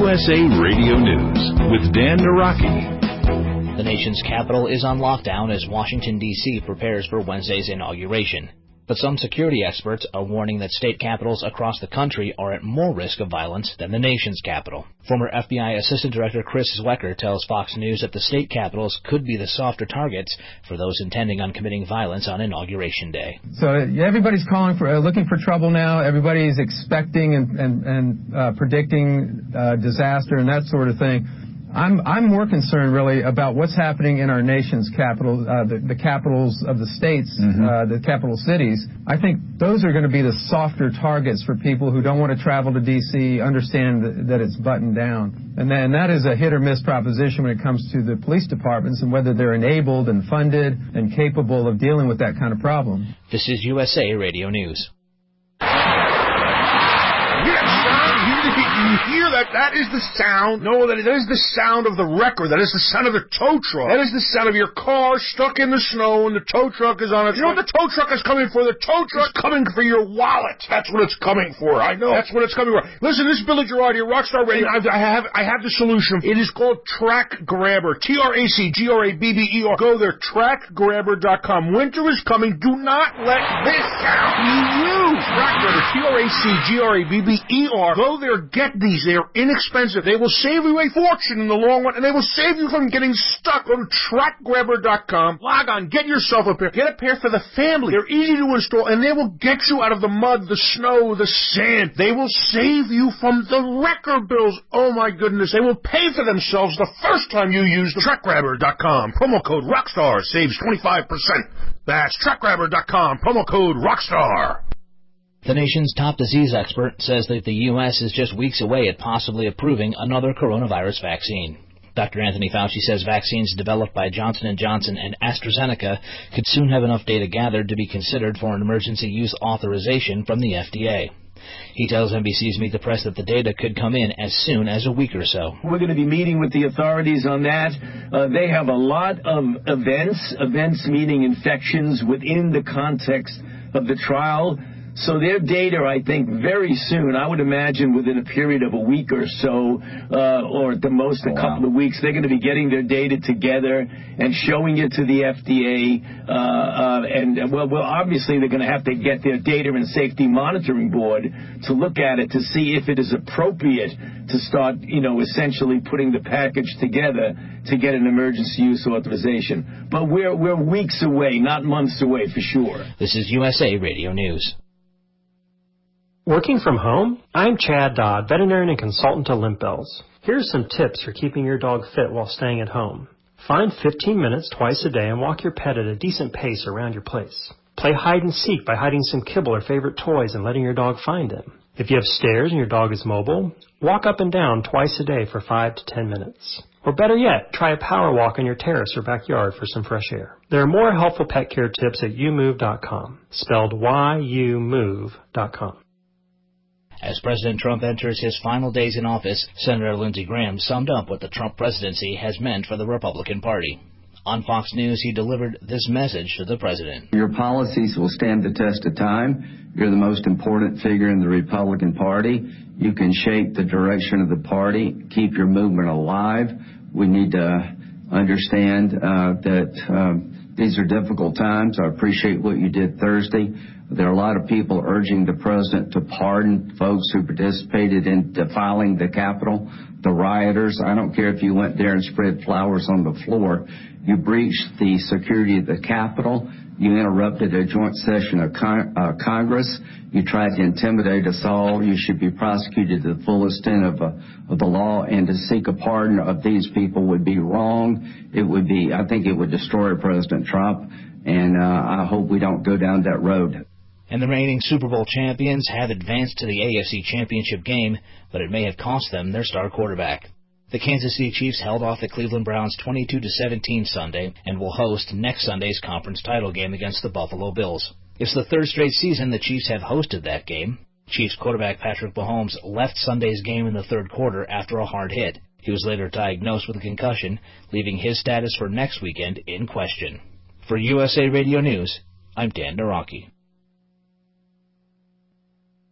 USA Radio News with Dan Naraki. The nation's capital is on lockdown as Washington, D.C. prepares for Wednesday's inauguration. But some security experts are warning that state capitals across the country are at more risk of violence than the nation's capital. Former FBI Assistant Director Chris Zwecker tells Fox News that the state capitals could be the softer targets for those intending on committing violence on Inauguration Day. So everybody's looking for trouble now. Everybody's expecting and predicting disaster and that sort of thing. I'm more concerned, really, about what's happening in our nation's capital, the capitals of the states, the capital cities. I think those are going to be the softer targets for people who don't want to travel to D.C., understand that it's buttoned down. And that is a hit-or-miss proposition when it comes to the police departments and whether they're enabled and funded and capable of dealing with that kind of problem. This is USA Radio News. You hear that? That is the sound. No, that is the sound of the wrecker. That is the sound of the tow truck. That is the sound of your car stuck in the snow and the tow truck is on it. You know what the tow truck is coming for? The tow truck is coming for your wallet. That's what it's coming for. I know. That's what it's coming for. Listen, this is Billy Girardi, Rockstar Radio. I have the solution. It is called Track Grabber. TRACGRABBER. Go there, trackgrabber.com. Winter is coming. Do not let this sound be used. Track Grabber. TRACGRABBER. Go there, get these. They are inexpensive. They will save you a fortune in the long run, and they will save you from getting stuck. Go to trackgrabber.com. Log on. Get yourself a pair. Get a pair for the family. They're easy to install, and they will get you out of the mud, the snow, the sand. They will save you from the wrecker bills. Oh, my goodness. They will pay for themselves the first time you use the trackgrabber.com. Promo code ROCKSTAR saves 25%. That's trackgrabber.com. Promo code ROCKSTAR. The nation's top disease expert says that the U.S. is just weeks away at possibly approving another coronavirus vaccine. Dr. Anthony Fauci says vaccines developed by Johnson & Johnson and AstraZeneca could soon have enough data gathered to be considered for an emergency use authorization from the FDA. He tells NBC's Meet the Press that the data could come in as soon as a week or so. We're going to be meeting with the authorities on that. They have a lot of events meaning infections within the context of the trial. So their data, I think, very soon, I would imagine within a period of a week or so, or at the most a couple of weeks, they're going to be getting their data together and showing it to the FDA. Well, obviously they're going to have to get their data and safety monitoring board to look at it to see if it is appropriate to start, essentially putting the package together to get an emergency use authorization. But we're weeks away, not months away for sure. This is USA Radio News. Working from home? I'm Chad Dodd, veterinarian and consultant to Limp Bells. Here's some tips for keeping your dog fit while staying at home. Find 15 minutes twice a day and walk your pet at a decent pace around your place. Play hide and seek by hiding some kibble or favorite toys and letting your dog find them. If you have stairs and your dog is mobile, walk up and down twice a day for 5 to 10 minutes. Or better yet, try a power walk on your terrace or backyard for some fresh air. There are more helpful pet care tips at youmove.com, spelled YOUMOVE.com. As President Trump enters his final days in office, Senator Lindsey Graham summed up what the Trump presidency has meant for the Republican Party. On Fox News, he delivered this message to the president. Your policies will stand the test of time. You're the most important figure in the Republican Party. You can shape the direction of the party, keep your movement alive. We need to understand that these are difficult times. I appreciate what you did Thursday. There are a lot of people urging the president to pardon folks who participated in defiling the Capitol, the rioters. I don't care if you went there and spread flowers on the floor. You breached the security of the Capitol. You interrupted a joint session of Congress. You tried to intimidate us all. You should be prosecuted to the full extent of the law, and to seek a pardon of these people would be wrong. I think it would destroy President Trump, and I hope we don't go down that road. And the reigning Super Bowl champions have advanced to the AFC Championship game, but it may have cost them their star quarterback. The Kansas City Chiefs held off the Cleveland Browns 22-17 Sunday and will host next Sunday's conference title game against the Buffalo Bills. It's the third straight season the Chiefs have hosted that game. Chiefs quarterback Patrick Mahomes left Sunday's game in the third quarter after a hard hit. He was later diagnosed with a concussion, leaving his status for next weekend in question. For USA Radio News, I'm Dan Naraki.